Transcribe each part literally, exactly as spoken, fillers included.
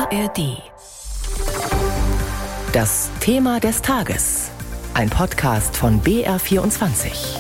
A R D. Das Thema des Tages. Ein Podcast von B R vierundzwanzig.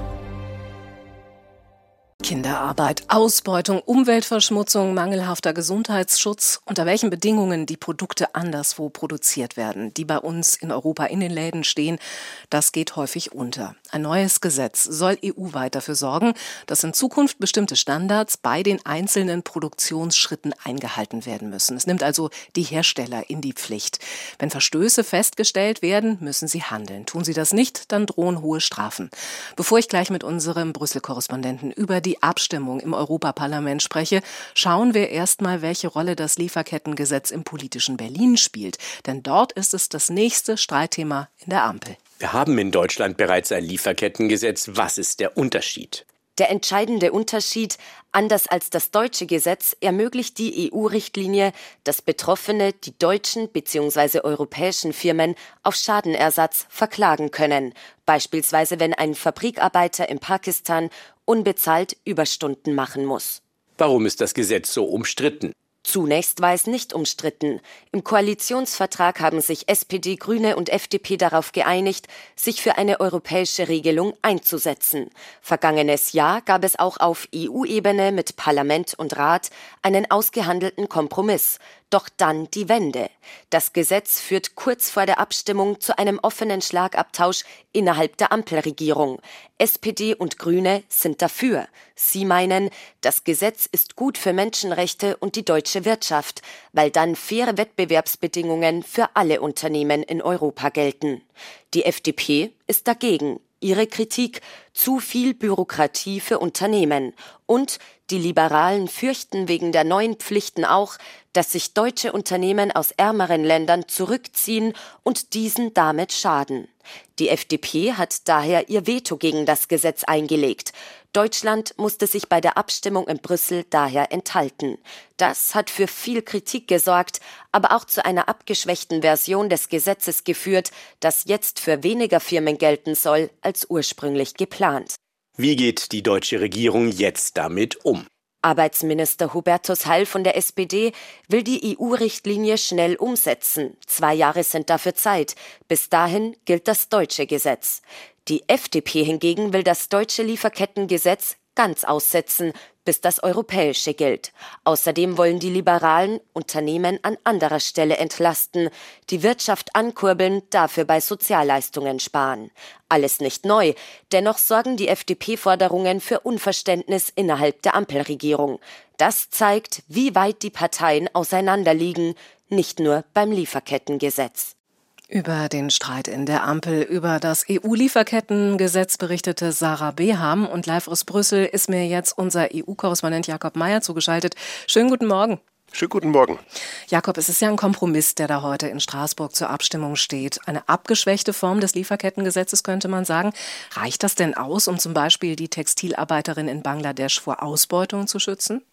Kinderarbeit, Ausbeutung, Umweltverschmutzung, mangelhafter Gesundheitsschutz, unter welchen Bedingungen die Produkte anderswo produziert werden, die bei uns in Europa in den Läden stehen, das geht häufig unter. Ein neues Gesetz soll E U-weit dafür sorgen, dass in Zukunft bestimmte Standards bei den einzelnen Produktionsschritten eingehalten werden müssen. Es nimmt also die Hersteller in die Pflicht. Wenn Verstöße festgestellt werden, müssen sie handeln. Tun sie das nicht, dann drohen hohe Strafen. Bevor ich gleich mit unserem Brüssel-Korrespondenten über die Abstimmung im Europaparlament spreche, schauen wir erstmal, welche Rolle das Lieferkettengesetz im politischen Berlin spielt. Denn dort ist es das nächste Streitthema in der Ampel. Wir haben in Deutschland bereits ein Lieferkettengesetz. Was ist der Unterschied? Der entscheidende Unterschied: Anders als das deutsche Gesetz ermöglicht die E U-Richtlinie, dass Betroffene die deutschen bzw. europäischen Firmen auf Schadenersatz verklagen können. Beispielsweise, wenn ein Fabrikarbeiter in Pakistan unbezahlt Überstunden machen muss. Warum ist das Gesetz so umstritten? Zunächst war es nicht umstritten. Im Koalitionsvertrag haben sich S P D, Grüne und F D P darauf geeinigt, sich für eine europäische Regelung einzusetzen. Vergangenes Jahr gab es auch auf E U-Ebene mit Parlament und Rat einen ausgehandelten Kompromiss. Doch dann die Wende. Das Gesetz führt kurz vor der Abstimmung zu einem offenen Schlagabtausch innerhalb der Ampelregierung. S P D und Grüne sind dafür. Sie meinen, das Gesetz ist gut für Menschenrechte und die deutsche Wirtschaft, weil dann faire Wettbewerbsbedingungen für alle Unternehmen in Europa gelten. Die F D P ist dagegen. Ihre Kritik: zu viel Bürokratie für Unternehmen. Und die Liberalen fürchten wegen der neuen Pflichten auch, dass sich deutsche Unternehmen aus ärmeren Ländern zurückziehen und diesen damit schaden. Die F D P hat daher ihr Veto gegen das Gesetz eingelegt. Deutschland musste sich bei der Abstimmung in Brüssel daher enthalten. Das hat für viel Kritik gesorgt, aber auch zu einer abgeschwächten Version des Gesetzes geführt, das jetzt für weniger Firmen gelten soll als ursprünglich geplant. Wie geht die deutsche Regierung jetzt damit um? Arbeitsminister Hubertus Heil von der S P D will die E U-Richtlinie schnell umsetzen. Zwei Jahre sind dafür Zeit. Bis dahin gilt das deutsche Gesetz. Die F D P hingegen will das deutsche Lieferkettengesetz ganz aussetzen, bis das europäische gilt. Außerdem wollen die Liberalen Unternehmen an anderer Stelle entlasten, die Wirtschaft ankurbeln, dafür bei Sozialleistungen sparen. Alles nicht neu, dennoch sorgen die F D P-Forderungen für Unverständnis innerhalb der Ampelregierung. Das zeigt, wie weit die Parteien auseinanderliegen, nicht nur beim Lieferkettengesetz. Über den Streit in der Ampel über das E U-Lieferkettengesetz berichtete Sarah Beham, und live aus Brüssel ist mir jetzt unser E U-Korrespondent Jakob Mayer zugeschaltet. Schönen guten Morgen. Schönen guten Morgen. Jakob, es ist ja ein Kompromiss, der da heute in Straßburg zur Abstimmung steht. Eine abgeschwächte Form des Lieferkettengesetzes, könnte man sagen. Reicht das denn aus, um zum Beispiel die Textilarbeiterin in Bangladesch vor Ausbeutung zu schützen?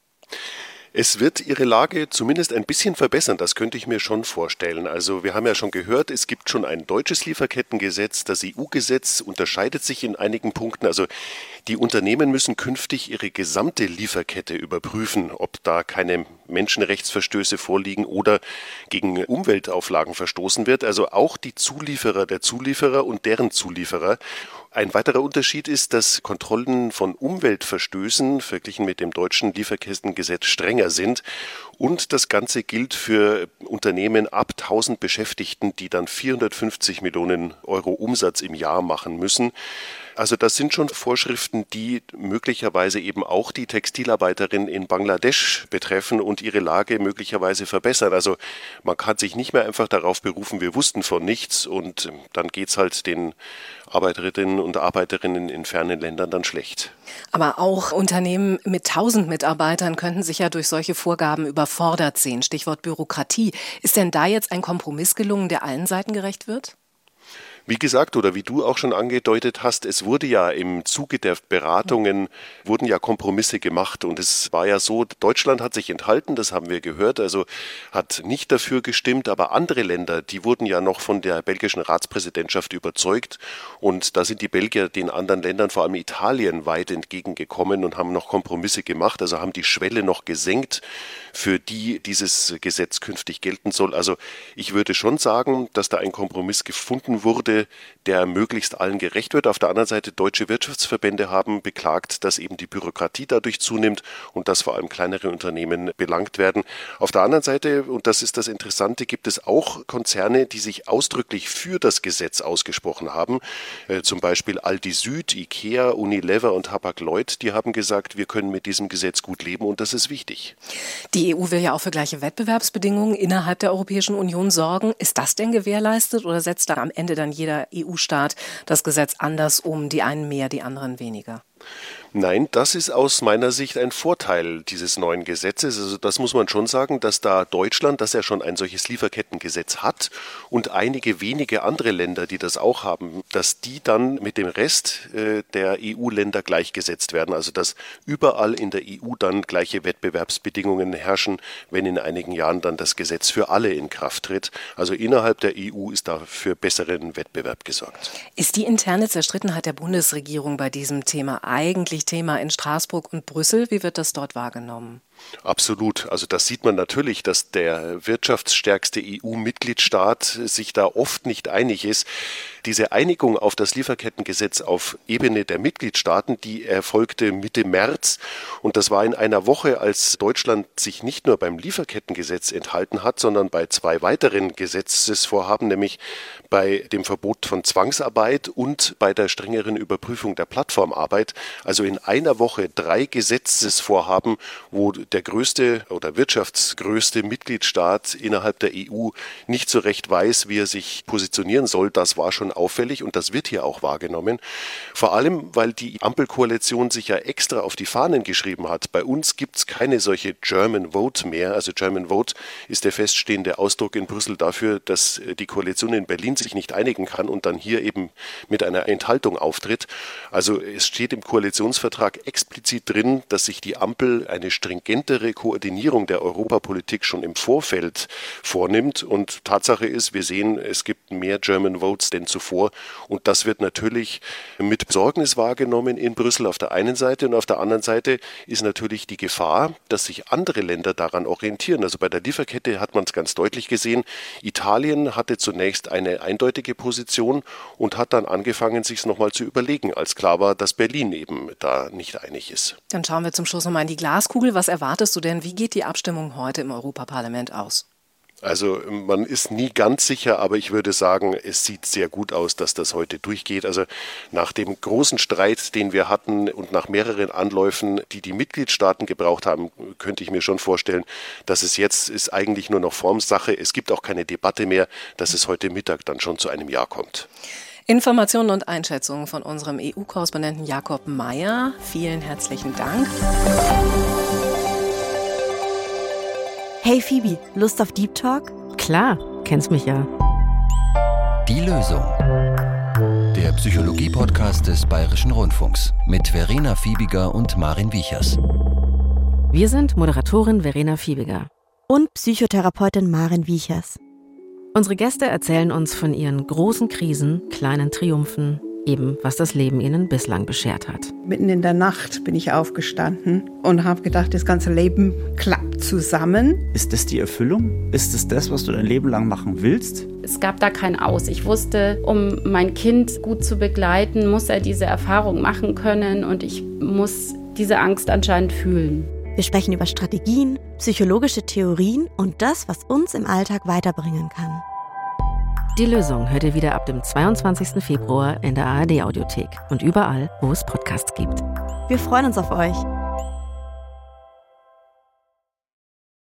Es wird ihre Lage zumindest ein bisschen verbessern, das könnte ich mir schon vorstellen. Also wir haben ja schon gehört, es gibt schon ein deutsches Lieferkettengesetz. Das E U-Gesetz unterscheidet sich in einigen Punkten. Also die Unternehmen müssen künftig ihre gesamte Lieferkette überprüfen, ob da keine Menschenrechtsverstöße vorliegen oder gegen Umweltauflagen verstoßen wird. Also auch die Zulieferer der Zulieferer und deren Zulieferer. Ein weiterer Unterschied ist, dass Kontrollen von Umweltverstößen verglichen mit dem deutschen Lieferkettengesetz strenger sind. Und das Ganze gilt für Unternehmen ab tausend Beschäftigten, die dann vierhundertfünfzig Millionen Euro Umsatz im Jahr machen müssen. Also das sind schon Vorschriften, die möglicherweise eben auch die Textilarbeiterin in Bangladesch betreffen und ihre Lage möglicherweise verbessern. Also man kann sich nicht mehr einfach darauf berufen, wir wussten von nichts, und dann geht's halt den Arbeiterinnen und Arbeiterinnen in fernen Ländern dann schlecht. Aber auch Unternehmen mit tausend Mitarbeitern könnten sich ja durch solche Vorgaben überfordert sehen. Stichwort Bürokratie. Ist denn da jetzt ein Kompromiss gelungen, der allen Seiten gerecht wird? Wie gesagt, oder wie du auch schon angedeutet hast, es wurde ja im Zuge der Beratungen, wurden ja Kompromisse gemacht und es war ja so, Deutschland hat sich enthalten, das haben wir gehört, also hat nicht dafür gestimmt, aber andere Länder, die wurden ja noch von der belgischen Ratspräsidentschaft überzeugt und da sind die Belgier den anderen Ländern, vor allem Italien, weit entgegengekommen und haben noch Kompromisse gemacht, also haben die Schwelle noch gesenkt, für die dieses Gesetz künftig gelten soll. Also ich würde schon sagen, dass da ein Kompromiss gefunden wurde, der möglichst allen gerecht wird. Auf der anderen Seite, deutsche Wirtschaftsverbände haben beklagt, dass eben die Bürokratie dadurch zunimmt und dass vor allem kleinere Unternehmen belangt werden. Auf der anderen Seite, und das ist das Interessante, gibt es auch Konzerne, die sich ausdrücklich für das Gesetz ausgesprochen haben. Äh, zum Beispiel Aldi Süd, Ikea, Unilever und Hapag-Lloyd, die haben gesagt, wir können mit diesem Gesetz gut leben und das ist wichtig. Die E U will ja auch für gleiche Wettbewerbsbedingungen innerhalb der Europäischen Union sorgen. Ist das denn gewährleistet oder setzt da am Ende dann jeder E U-Staat das Gesetz anders um, die einen mehr, die anderen weniger? Nein, das ist aus meiner Sicht ein Vorteil dieses neuen Gesetzes. Also das muss man schon sagen, dass da Deutschland, das ja schon ein solches Lieferkettengesetz hat und einige wenige andere Länder, die das auch haben, dass die dann mit dem Rest äh, der E U-Länder gleichgesetzt werden. Also dass überall in der E U dann gleiche Wettbewerbsbedingungen herrschen, wenn in einigen Jahren dann das Gesetz für alle in Kraft tritt. Also innerhalb der E U ist da für besseren Wettbewerb gesorgt. Ist die interne Zerstrittenheit der Bundesregierung bei diesem Thema eigentlich Thema in Straßburg und Brüssel? Wie wird das dort wahrgenommen? Absolut. Also das sieht man natürlich, dass der wirtschaftsstärkste E U-Mitgliedstaat sich da oft nicht einig ist. Diese Einigung auf das Lieferkettengesetz auf Ebene der Mitgliedstaaten, die erfolgte Mitte März. Und das war in einer Woche, als Deutschland sich nicht nur beim Lieferkettengesetz enthalten hat, sondern bei zwei weiteren Gesetzesvorhaben, nämlich bei dem Verbot von Zwangsarbeit und bei der strengeren Überprüfung der Plattformarbeit. Also in einer Woche drei Gesetzesvorhaben, wo der größte oder wirtschaftsgrößte Mitgliedstaat innerhalb der E U nicht so recht weiß, wie er sich positionieren soll. Das war schon auffällig und das wird hier auch wahrgenommen. Vor allem, weil die Ampelkoalition sich ja extra auf die Fahnen geschrieben hat. Bei uns gibt es keine solche German Vote mehr. Also German Vote ist der feststehende Ausdruck in Brüssel dafür, dass die Koalition in Berlin sich nicht einigen kann und dann hier eben mit einer Enthaltung auftritt. Also es steht im Koalitionsvertrag explizit drin, dass sich die Ampel eine stringentere Koordinierung der Europapolitik schon im Vorfeld vornimmt. Und Tatsache ist, wir sehen, es gibt mehr German Votes denn zuvor. Und das wird natürlich mit Besorgnis wahrgenommen in Brüssel auf der einen Seite. Und auf der anderen Seite ist natürlich die Gefahr, dass sich andere Länder daran orientieren. Also bei der Lieferkette hat man es ganz deutlich gesehen. Italien hatte zunächst eine eindeutige Position und hat dann angefangen, sich es nochmal zu überlegen, als klar war, dass Berlin eben da nicht einig ist. Dann schauen wir zum Schluss nochmal in die Glaskugel. Was erwartest du denn? Wie geht die Abstimmung heute im Europaparlament aus? Also man ist nie ganz sicher, aber ich würde sagen, es sieht sehr gut aus, dass das heute durchgeht. Also nach dem großen Streit, den wir hatten und nach mehreren Anläufen, die die Mitgliedstaaten gebraucht haben, könnte ich mir schon vorstellen, dass es jetzt ist eigentlich nur noch Formsache. Es gibt auch keine Debatte mehr, dass es heute Mittag dann schon zu einem Ja kommt. Informationen und Einschätzungen von unserem E U-Korrespondenten Jakob Mayer. Vielen herzlichen Dank. Hey Phoebe, Lust auf Deep Talk? Klar, kennst mich ja. Die Lösung. Der Psychologie-Podcast des Bayerischen Rundfunks mit Verena Fiebiger und Marin Wiechers. Wir sind Moderatorin Verena Fiebiger und Psychotherapeutin Marin Wiechers. Unsere Gäste erzählen uns von ihren großen Krisen, kleinen Triumphen, eben was das Leben ihnen bislang beschert hat. Mitten in der Nacht bin ich aufgestanden und habe gedacht, das ganze Leben klappt zusammen. Ist das die Erfüllung? Ist es das, was du dein Leben lang machen willst? Es gab da kein Aus. Ich wusste, um mein Kind gut zu begleiten, muss er diese Erfahrung machen können und ich muss diese Angst anscheinend fühlen. Wir sprechen über Strategien, psychologische Theorien und das, was uns im Alltag weiterbringen kann. Die Lösung hört ihr wieder ab dem zweiundzwanzigsten Februar in der A R D-Audiothek und überall, wo es Podcasts gibt. Wir freuen uns auf euch.